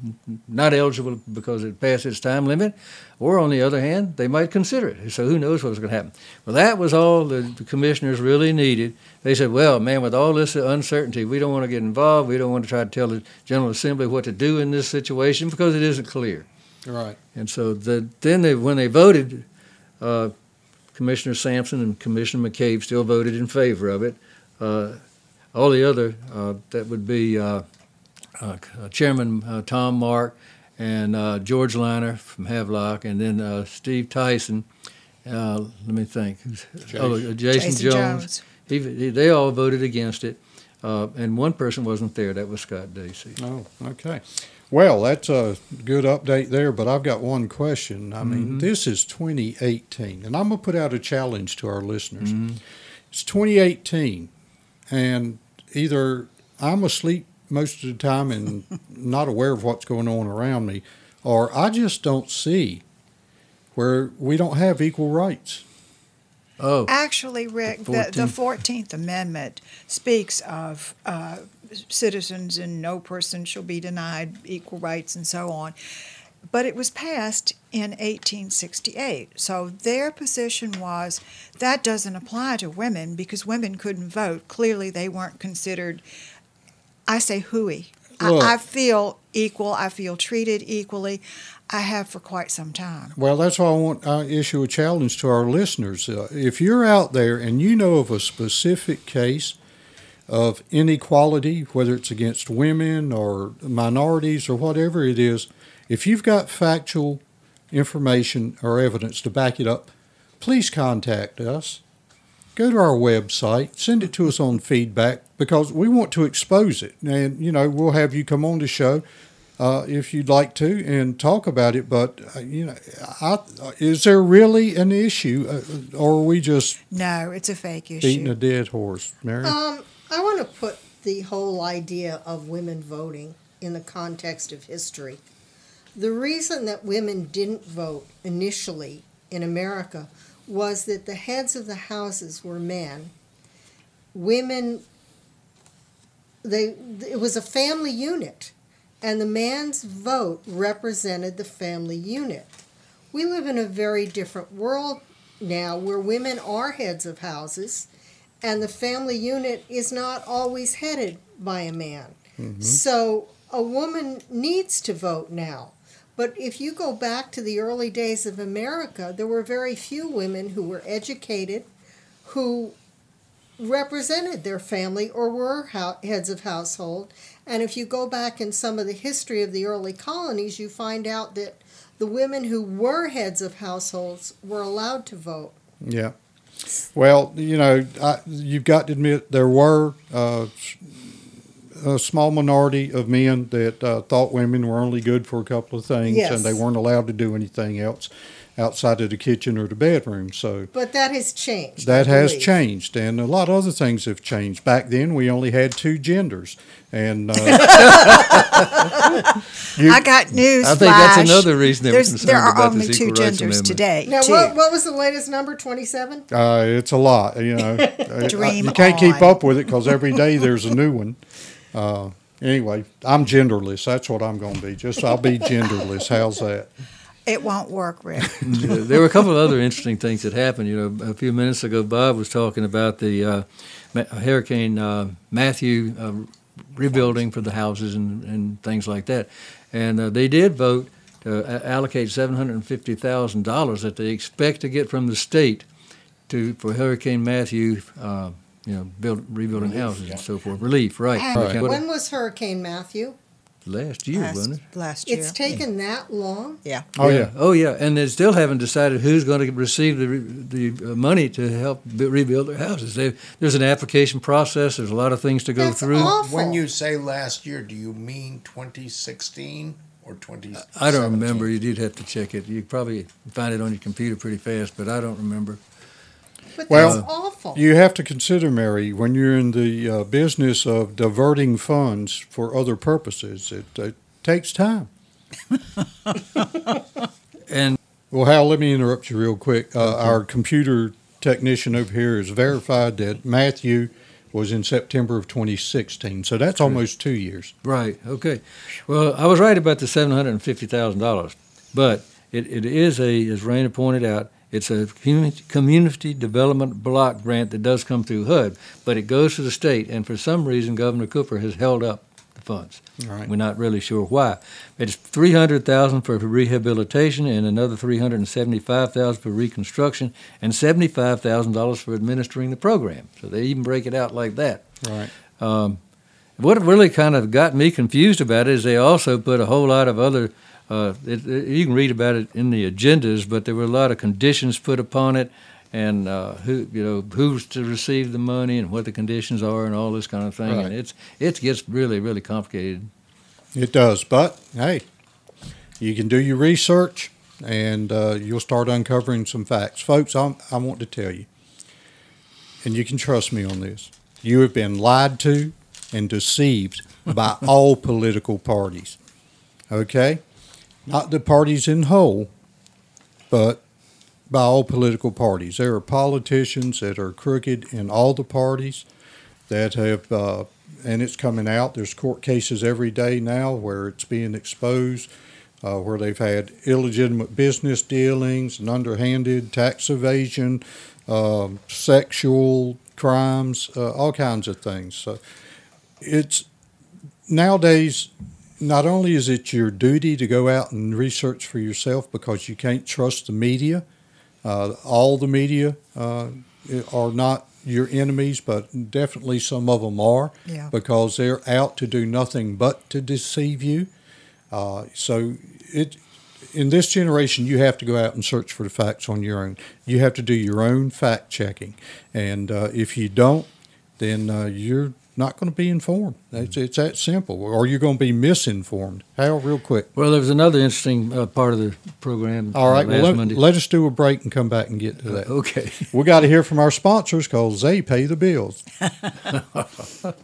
not eligible because it passed its time limit, or on the other hand, they might consider it. So who knows what's going to happen? Well, that was all the, the commissioners really needed. They said, well, man, with all this uncertainty, we don't want to get involved. We don't want to try to tell the General Assembly what to do in this situation because it isn't clear. Right. And so the, then they, when they voted, uh, Commissioner Sampson and Commissioner McCabe still voted in favor of it. Uh, all the other, uh, that would be uh, uh, Chairman uh, Tom Mark and uh, George Liner from Havelock, and then uh, Steve Tyson. Uh, let me think. Jason, oh, Jason, Jason Jones. Jones. He, he, they all voted against it, uh, and one person wasn't there. That was Scott Dacey. Oh, okay. Well, that's a good update there, but I've got one question. I mm-hmm. mean, this is twenty eighteen, and I'm going to put out a challenge to our listeners. Mm-hmm. It's twenty eighteen, and either I'm asleep most of the time and not aware of what's going on around me, or I just don't see where we don't have equal rights. Oh, actually, Rick, the, the fourteenth Amendment speaks of uh, citizens and no person shall be denied equal rights and so on. But it was passed in eighteen sixty-eight. So their position was that doesn't apply to women because women couldn't vote. Clearly, they weren't considered, I say, hooey. I, I feel equal. I feel treated equally. I have for quite some time. Well, that's why I want to issue a challenge to our listeners. Uh, if you're out there and you know of a specific case of inequality, whether it's against women or minorities or whatever it is, if you've got factual information or evidence to back it up, please contact us. Go to our website, send it to us on feedback, because we want to expose it. And, you know, we'll have you come on the show uh, if you'd like to and talk about it. But, uh, you know, I, is there really an issue, uh, or are we just no, it's a fake issue. beating a dead horse, Mary? Um, I want to put the whole idea of women voting in the context of history. The reason that women didn't vote initially in America was that the heads of the houses were men. Women, they it was a family unit, and the man's vote represented the family unit. We live in a very different world now where women are heads of houses, and the family unit is not always headed by a man. Mm-hmm. So a woman needs to vote now. But if you go back to the early days of America, there were very few women who were educated, who represented their family or were ho- heads of household. And if you go back in some of the history of the early colonies, you find out that the women who were heads of households were allowed to vote. Yeah. Well, you know, I, you've got to admit there were uh, a small minority of men that uh, thought women were only good for a couple of things, yes. and they weren't allowed to do anything else outside of the kitchen or the bedroom. So But that has changed. That I has believe. changed, and a lot of other things have changed. Back then, we only had two genders, and uh, you, I got news. I think flash. that's another reason they were There's, concerned there are about only this two Equal Rights genders Amendment. today. Now, too. what, what was the latest number, twenty-seven? uh, it's a lot. You know, I- Dream you can't keep on. up with it because every day there's a new one. Uh, anyway, I'm genderless. That's what I'm going to be. Just I'll be genderless. How's that? It won't work, Rick. There were a couple of other interesting things that happened. You know, a few minutes ago, Bob was talking about the uh, Ma- Hurricane uh, Matthew uh, rebuilding for the houses and, and things like that. And uh, they did vote to a- allocate seven hundred fifty thousand dollars that they expect to get from the state to for Hurricane Matthew, uh, you know, build, rebuilding Relief, houses yeah. and so forth. Relief, right. And right. when was Hurricane Matthew? Last year, last, wasn't it? last year. It's taken that long? Yeah. Oh yeah. Oh yeah, and they still haven't decided who's going to receive the the uh, money to help b- rebuild their houses. They, there's an application process. There's a lot of things to go That's through. awful. When you say last year, do you mean twenty sixteen or twenty seventeen? I don't remember. You'd have to check it. You could probably find it on your computer pretty fast, but I don't remember. But Well, that's awful. You have to consider, Mary, when you're in the uh, business of diverting funds for other purposes, it, it takes time. And Well, Hal, let me interrupt you real quick. Uh, our computer technician over here has verified that Matthew was in September of twenty sixteen, so that's almost two years. right, okay. Well, I was right about the seven hundred fifty thousand dollars, but it, it is a, as Raina pointed out, it's a community, community development block grant that does come through H U D, but it goes to the state, and for some reason, Governor Cooper has held up the funds. All right. We're not really sure why. It's three hundred thousand dollars for rehabilitation and another three hundred seventy-five thousand dollars for reconstruction and seventy-five thousand dollars for administering the program. So they even break it out like that. Right. Um, what really kind of got me confused about it is they also put a whole lot of other, uh, it, it, you can read about it in the agendas, but there were a lot of conditions put upon it, and uh, who you know who's to receive the money and what the conditions are and all this kind of thing. Right. And it's it gets really really complicated. It does, but hey, you can do your research and uh, you'll start uncovering some facts. Folks, I'm, I want to tell you, and you can trust me on this, you have been lied to and deceived by all political parties, okay? Not the parties in whole, but by all political parties. There are politicians that are crooked in all the parties that have, uh, and it's coming out. There's court cases every day now where it's being exposed, uh, where they've had illegitimate business dealings and underhanded tax evasion, um, sexual crimes, uh, all kinds of things. So it's nowadays, not only is it your duty to go out and research for yourself because you can't trust the media. Uh, all the media uh, are not your enemies, but definitely some of them are, Yeah. because they're out to do nothing but to deceive you. Uh, so it in this generation, you have to go out and search for the facts on your own. You have to do your own fact checking, and uh, if you don't, then uh, you're not going to be informed. It's, it's that simple, or you're going to be misinformed. Hal, real quick. Well, there was another interesting uh, part of the program. All right, uh, well, last let, Monday. let us do a break and come back and get to that. Okay. We got to hear from our sponsors because they pay the bills.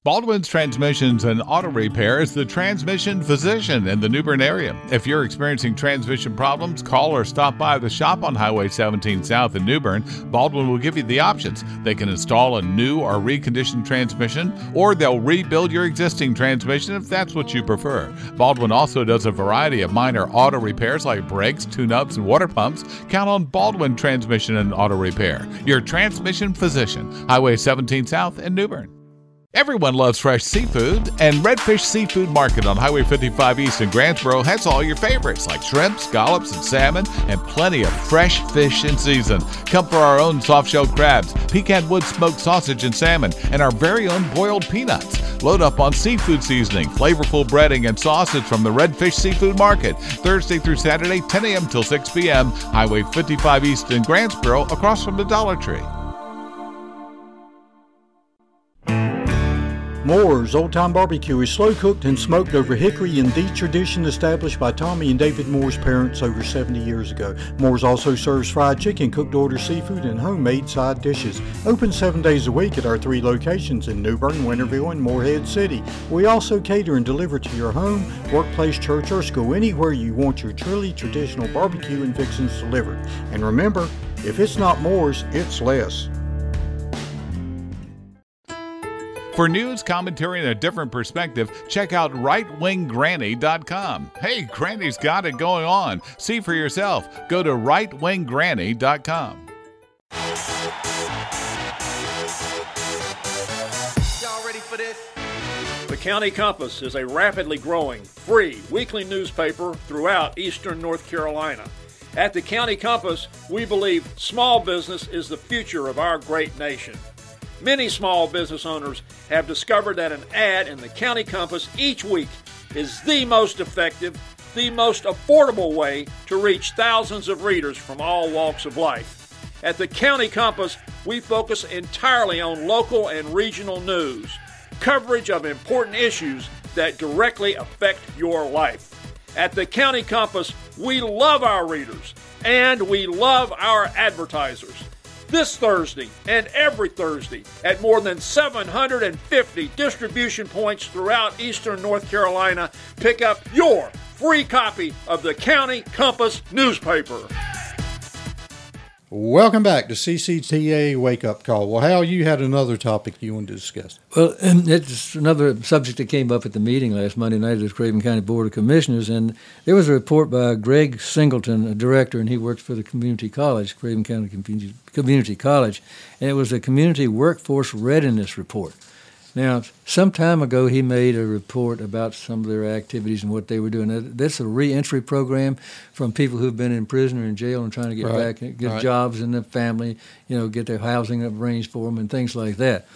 Baldwin's Transmissions and Auto Repair is the transmission physician in the New Bern area. If you're experiencing transmission problems, call or stop by the shop on Highway seventeen South in New Bern. Baldwin will give you the options. They can install a new or reconditioned transmission, or they'll rebuild your existing transmission if that's what you prefer. Baldwin also does a variety of minor auto repairs like brakes, tune-ups, and water pumps. Count on Baldwin Transmission and Auto Repair, your transmission physician, Highway seventeen South in New Bern. Everyone loves fresh seafood, and Redfish Seafood Market on Highway fifty-five East in Grantsboro has all your favorites like shrimp, scallops, and salmon, and plenty of fresh fish in season. Come for our own soft-shell crabs, pecan wood smoked sausage and salmon, and our very own boiled peanuts. Load up on seafood seasoning, flavorful breading, and sausage from the Redfish Seafood Market, Thursday through Saturday, ten a.m. till six p.m., Highway fifty-five East in Grantsboro, across from the Dollar Tree. Moore's Old Time Barbecue is slow cooked and smoked over hickory in the tradition established by Tommy and David Moore's parents over seventy years ago. Moore's also serves fried chicken, cooked order seafood, and homemade side dishes. Open seven days a week at our three locations in New Bern, Winterville, and Morehead City. We also cater and deliver to your home, workplace, church, or school, anywhere you want your truly traditional barbecue and fixings delivered. And remember, if it's not Moore's, it's less. For news, commentary, and a different perspective, check out right wing granny dot com. Hey, Granny's got it going on. See for yourself. Go to right wing granny dot com. Y'all ready for this? The County Compass is a rapidly growing, free weekly newspaper throughout eastern North Carolina. At the County Compass, we believe small business is the future of our great nation. Many small business owners have discovered that an ad in the County Compass each week is the most effective, the most affordable way to reach thousands of readers from all walks of life. At the County Compass, we focus entirely on local and regional news, coverage of important issues that directly affect your life. At the County Compass, we love our readers and we love our advertisers. This Thursday and every Thursday at more than seven hundred fifty distribution points throughout eastern North Carolina, pick up your free copy of the County Compass newspaper. Welcome back to C C T A Wake Up Call. Well, Hal, you had another topic you wanted to discuss. Well, it's another subject that came up at the meeting last Monday night of the Craven County Board of Commissioners, and there was a report by Greg Singleton, a director, and he works for the community college, Craven County Community College, and it was a community workforce readiness report. Now, some time ago, he made a report about some of their activities and what they were doing. This is a reentry program from people who've been in prison or in jail and trying to get right. back and get right. jobs in the family, you know, get their housing arranged for them and things like that.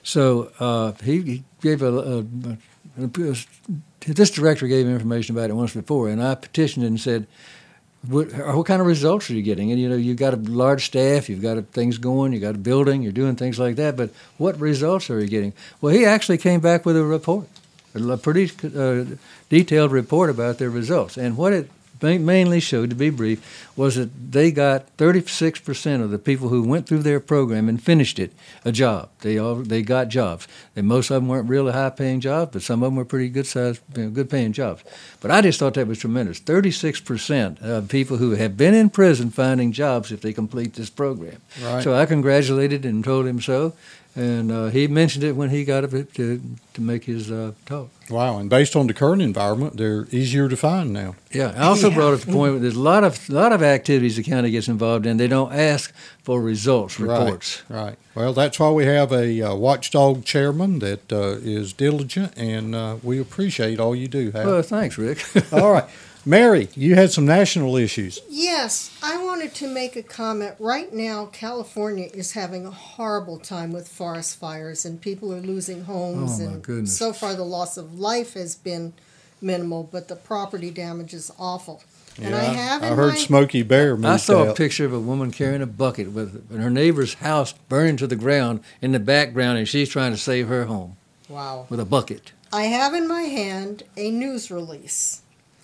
So uh, he, he gave a, a, a, a – this director gave information about it once before, and I petitioned it and said, What, what kind of results are you getting? And, you know, you've got a large staff, you've got things going, you've got a building, you're doing things like that, but what results are you getting? Well, he actually came back with a report, a pretty uh, detailed report about their results. And what it mainly showed, to be brief, was that they got thirty-six percent of the people who went through their program and finished it a job. They all they got jobs. And most of them weren't really high-paying jobs, but some of them were pretty good-sized, you know, good-paying jobs. But I just thought that was tremendous. thirty-six percent of people who have been in prison finding jobs if they complete this program. Right. So I congratulated and told him so. And uh, he mentioned it when he got up to to make his uh, talk. Wow, and based on the current environment, they're easier to find now. Yeah, I also yeah. brought up the point where there's a lot of lot of activities the county gets involved in. They don't ask for results reports. Right, right. Well, that's why we have a uh, watchdog chairman that uh, is diligent, and uh, we appreciate all you do, Hal. Well, thanks, Rick. All right. Mary, you had some national issues. Yes, I wanted to make a comment. Right now, California is having a horrible time with forest fires, and people are losing homes. Oh, my and goodness. So far, the loss of life has been minimal, but the property damage is awful. Yeah, and I have I in heard my, Smokey Bear moved I saw out. a picture of a woman carrying a bucket with her neighbor's house burning to the ground in the background, and she's trying to save her home. Wow. With a bucket. I have in my hand a news release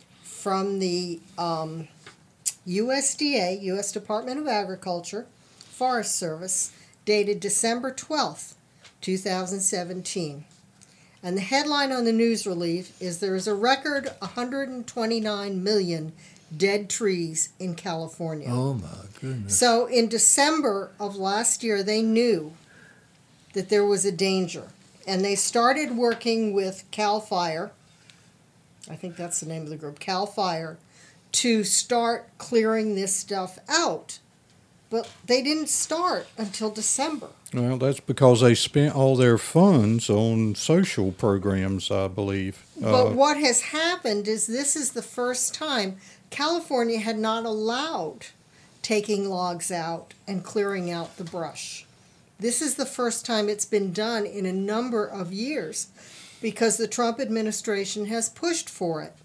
from the um, U S D A, U S Department of Agriculture, Forest Service, dated December twelfth, two thousand seventeen. And the headline on the news release is there is a record one hundred twenty-nine million dead trees in California. Oh, my goodness. So in December of last year, they knew that there was a danger. And they started working with CAL FIRE, I think that's the name of the group, CAL FIRE, to start clearing this stuff out. But they didn't start until December. Well, that's because they spent all their funds on social programs, I believe. But Uh, what has happened is this is the first time California had not allowed taking logs out and clearing out the brush. This is the first time it's been done in a number of years because the Trump administration has pushed for it.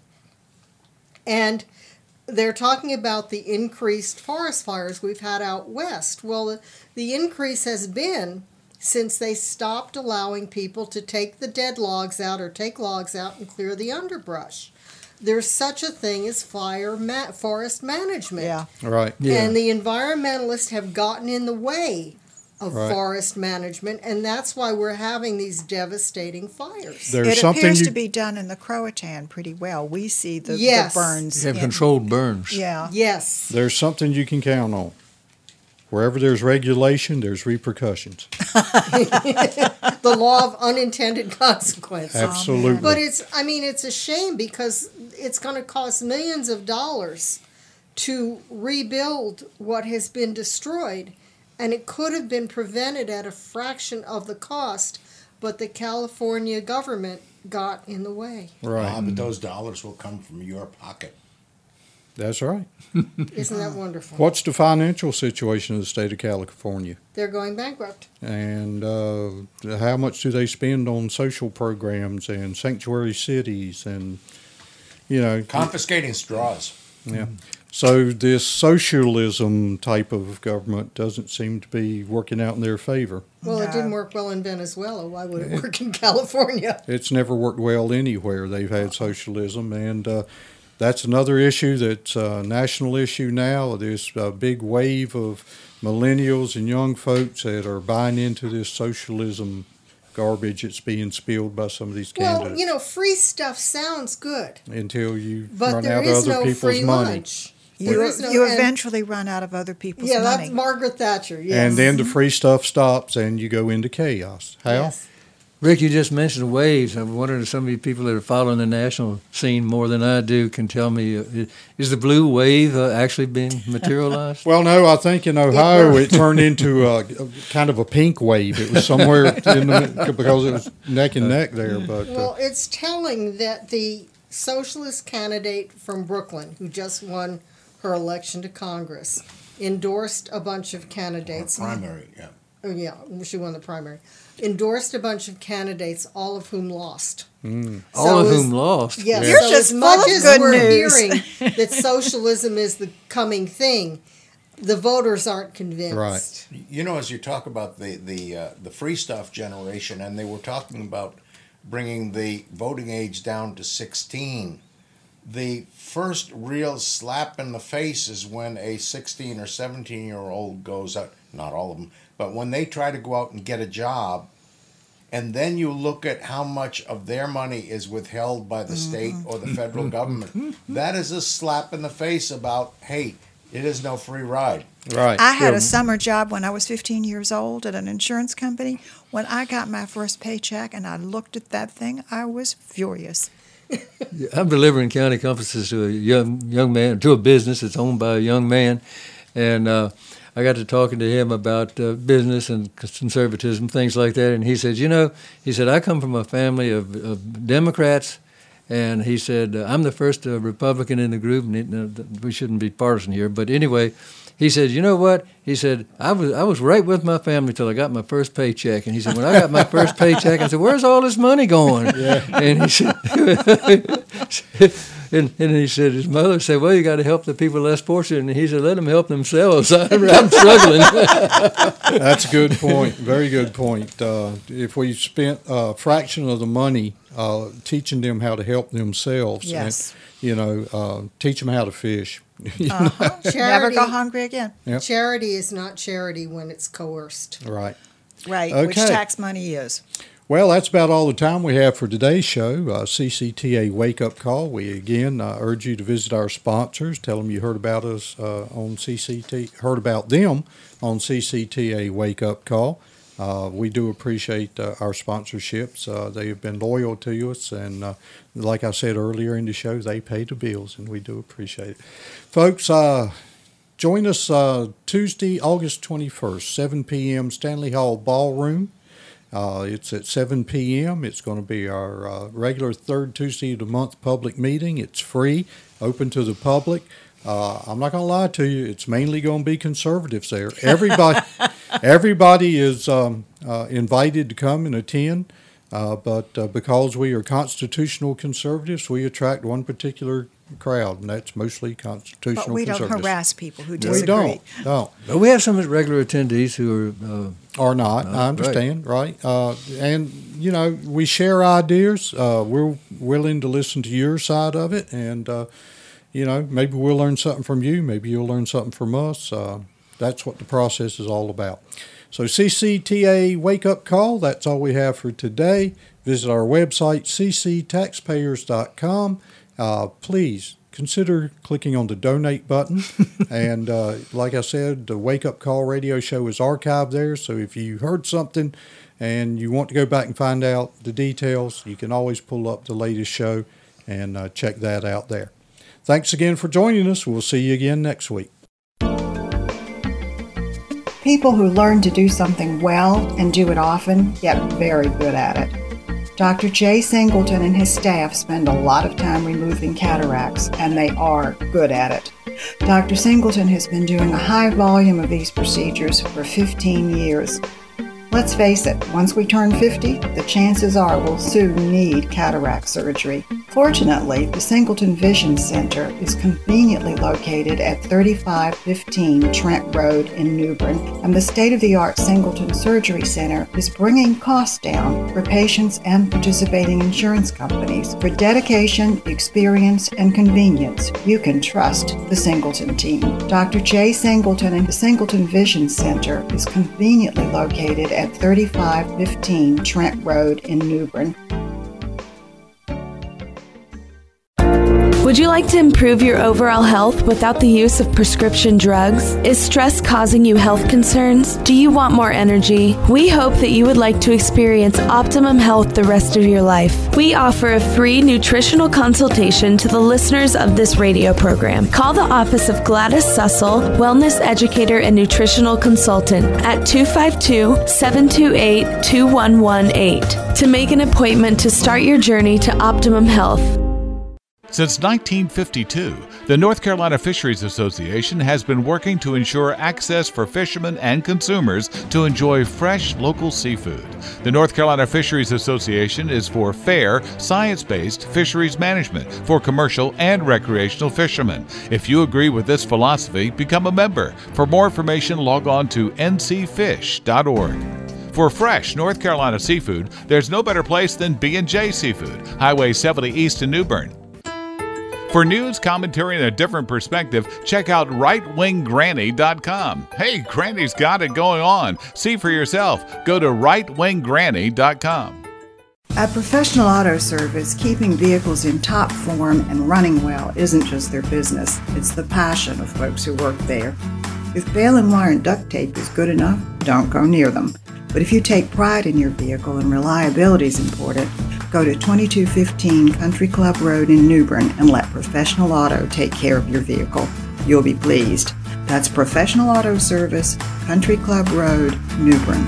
And they're talking about the increased forest fires we've had out west. Well, the, the increase has been since they stopped allowing people to take the dead logs out or take logs out and clear the underbrush. There's such a thing as fire ma- forest management. Yeah. Right. Yeah. And the environmentalists have gotten in the way of Right. forest management, and that's why we're having these devastating fires. There's it something appears you- to be done in the Croatan pretty well. We see the, Yes. the burns. You have in- controlled burns. Yeah. Yes. There's something you can count on. Wherever there's regulation, there's repercussions. The law of unintended consequences. Absolutely. But it's, I mean, it's a shame because it's going to cost millions of dollars to rebuild what has been destroyed. And it could have been prevented at a fraction of the cost, but the California government got in the way. Right. Ah, but those dollars will come from your pocket. That's right. Isn't that wonderful? What's the financial situation of the state of California? They're going bankrupt. And uh, how much do they spend on social programs and sanctuary cities and, you know. Confiscating straws. Yeah. So this socialism type of government doesn't seem to be working out in their favor. Well, it didn't work well in Venezuela. Why would it work in California? It's never worked well anywhere. They've had socialism, and uh, that's another issue that's a national issue now. There's a big wave of millennials and young folks that are buying into this socialism garbage that's being spilled by some of these candidates. Well, you know, free stuff sounds good, until you but run there out of is other no people's free money. lunch. You, There is no- you and- eventually run out of other people's Yeah, money. that's Margaret Thatcher. Yes. And then the free stuff stops and you go into chaos. How? Yes. Rick, you just mentioned waves. I'm wondering if some of you people that are following the national scene more than I do can tell me, uh, is the blue wave uh, actually being materialized? Well, no, I think in Ohio it turned into a, a kind of a pink wave. It was somewhere in the, because it was neck and neck there. But uh, Well, it's telling that the socialist candidate from Brooklyn, who just won her election to Congress, endorsed a bunch of candidates. Primary, yeah. Oh, yeah, she won the primary. Endorsed a bunch of candidates, all of whom lost. mm. All of as- whom lost. Yes, You're so just as much full of as good we're news. hearing that socialism is the coming thing, the voters aren't convinced. Right. You know, as you talk about the the uh, the free stuff generation, and they were talking about bringing the voting age down to sixteen. The first real slap in the face is when a sixteen or seventeen year old goes out. Not all of them, but when they try to go out and get a job, and then you look at how much of their money is withheld by the state or the federal government. That is a slap in the face about, hey, it is no free ride. Right. I had Yeah. a summer job when I was fifteen years old at an insurance company. When I got my first paycheck and I looked at that thing, I was furious. I'm delivering county compasses to a young young man, to a business that's owned by a young man, and uh, I got to talking to him about uh, business and conservatism, things like that. And he said, you know, he said, I come from a family of, of Democrats, and he said, uh, I'm the first uh, Republican in the group, and it, uh, we shouldn't be partisan here, but anyway. He said, you know what? He said, I was I was right with my family till I got my first paycheck. And he said, when I got my first paycheck, I said, where's all this money going? Yeah. And he said, and, and he said, his mother said, well, you got to help the people less fortunate. And he said, let them help themselves. I'm, I'm struggling. That's a good point. Very good point. Uh, if we spent a fraction of the money uh, teaching them how to help themselves, Yes. and, you know, uh, teach them how to fish. Uh-huh. Never Charity- go hungry again. Yep. Charity is not charity when it's coerced. Right. Right, which Okay. tax money is. Well, that's about all the time we have for today's show, uh, C C T A Wake Up Call. We again uh, urge you to visit our sponsors. Tell them you heard about us uh, on C C T, heard about them on C C T A Wake Up Call. Uh, we do appreciate uh, our sponsorships. Uh, they have been loyal to us, and uh, like I said earlier in the show, they pay the bills, and we do appreciate it. Folks, uh, join us uh, Tuesday, August twenty-first, seven p.m., Stanley Hall Ballroom. Uh, it's at seven p.m. It's going to be our uh, regular third Tuesday of the month public meeting. It's free, open to the public. Uh, I'm not going to lie to you. It's mainly going to be conservatives there. Everybody, everybody is um, uh, invited to come and attend. Uh, but uh, because we are constitutional conservatives, we attract one particular crowd, and that's mostly constitutional conservatives. But we don't conservatives. harass people who disagree. We don't. No. But we have some regular attendees who are uh, are not. Uh, I understand, right? right? Uh, and you know, we share ideas. Uh, we're willing to listen to your side of it, and uh, you know, maybe we'll learn something from you. Maybe you'll learn something from us. Uh, that's what the process is all about. So C C T A Wake Up Call, that's all we have for today. Visit our website, c c taxpayers dot com. Uh, please consider clicking on the donate button. and uh, like I said, the Wake Up Call radio show is archived there. So if you heard something and you want to go back and find out the details, you can always pull up the latest show and uh, check that out there. Thanks again for joining us. We'll see you again next week. People who learn to do something well and do it often get very good at it. Doctor Jay Singleton and his staff spend a lot of time removing cataracts, and they are good at it. Doctor Singleton has been doing a high volume of these procedures for fifteen years. Let's face it, once we turn fifty, the chances are we'll soon need cataract surgery. Fortunately, the Singleton Vision Center is conveniently located at thirty-five fifteen Trent Road in New Bern, and the state-of-the-art Singleton Surgery Center is bringing costs down for patients and participating insurance companies. For dedication, experience, and convenience, you can trust the Singleton team. Doctor Jay Singleton and the Singleton Vision Center is conveniently located at thirty-five fifteen Trent Road in New Bern. Would you like to improve your overall health without the use of prescription drugs? Is stress causing you health concerns? Do you want more energy? We hope that you would like to experience optimum health the rest of your life. We offer a free nutritional consultation to the listeners of this radio program. Call the office of Gladys Sussel, Wellness Educator and Nutritional Consultant at two five two, seven two eight, two one one eight to make an appointment to start your journey to optimum health. Since nineteen fifty-two, the North Carolina Fisheries Association has been working to ensure access for fishermen and consumers to enjoy fresh local seafood. The North Carolina Fisheries Association is for fair, science-based fisheries management for commercial and recreational fishermen. If you agree with this philosophy, become a member. For more information, log on to n c fish dot org. For fresh North Carolina seafood, there's no better place than B and J Seafood, Highway seventy East in New Bern. For news, commentary, and a different perspective, check out right wing granny dot com. Hey, Granny's got it going on. See for yourself. Go to right wing granny dot com. At Professional Auto Service, keeping vehicles in top form and running well isn't just their business. It's the passion of folks who work there. If bail and wire and duct tape is good enough, don't go near them. But if you take pride in your vehicle and reliability is important, go to twenty-two fifteen Country Club Road in New Bern and let Professional Auto take care of your vehicle. You'll be pleased. That's Professional Auto Service, Country Club Road, New Bern.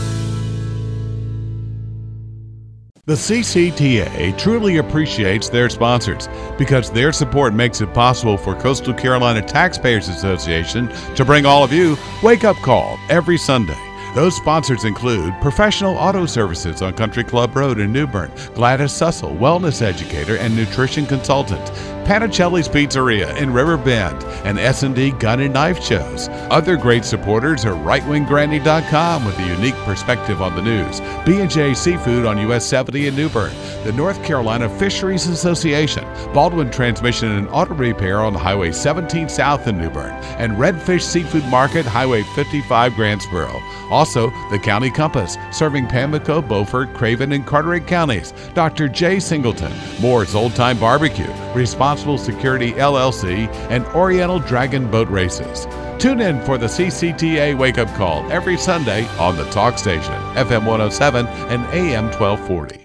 The C C T A truly appreciates their sponsors because their support makes it possible for Coastal Carolina Taxpayers Association to bring all of you Wake Up Call every Sunday. Those sponsors include Professional Auto Services on Country Club Road in New Bern, Gladys Sussel, Wellness Educator and Nutrition Consultant, Panicelli's Pizzeria in River Bend, and S and D Gun and Knife Shows. Other great supporters are right wing granny dot com with a unique perspective on the news, B and J Seafood on U S seventy in New Bern, the North Carolina Fisheries Association, Baldwin Transmission and Auto Repair on Highway seventeen South in New Bern, and Redfish Seafood Market, Highway fifty-five, Grantsboro. Also, the County Compass, serving Pamlico, Beaufort, Craven, and Carteret counties. Doctor J. Singleton, Moore's Old Time Barbecue, Responsible Security L L C, and Oriental Dragon Boat Races. Tune in for the C C T A Wake Up Call every Sunday on the Talk Station, F M one oh seven and A M twelve forty.